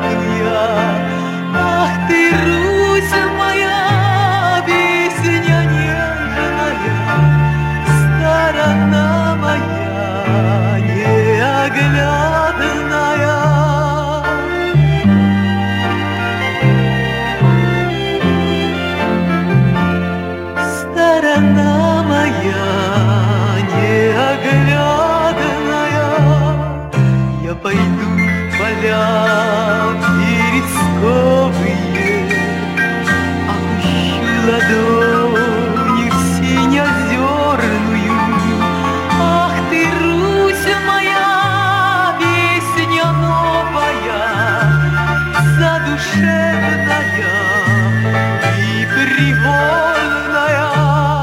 я. Ах ты, Русь моя, песня нежная, сторона моя неоглядная. Сторона моя неоглядная, я пойду в поля вересковые, опущу ладонь в синеозерную. Ах ты, Русь моя, песня новая, задушевная и привольная.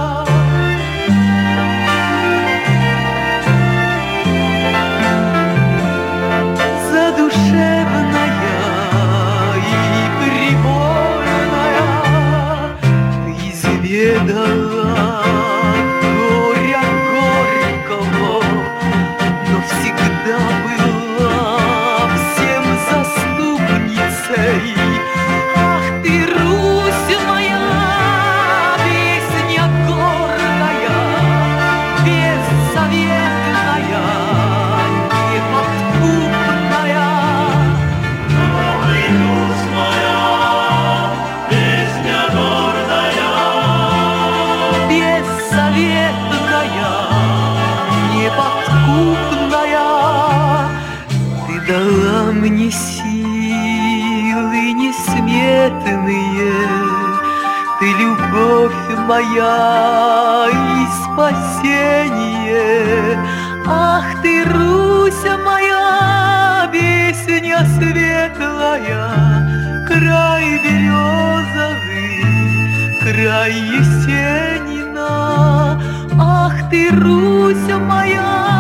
Задушевная и привольная, ты изведала горя горького, но всегда была всем заступницей. Ах ты, Русь моя, песня гордая, бессоветная, неподкупная. Ой, Русь моя, песня гордая, Бессоветная, неподкупная, ты дала мне силы несметные, ты любовь моя и спасение. Ах ты, Русь моя, песня светлая, край березовый, край Есенина. Ах ты, Русь моя,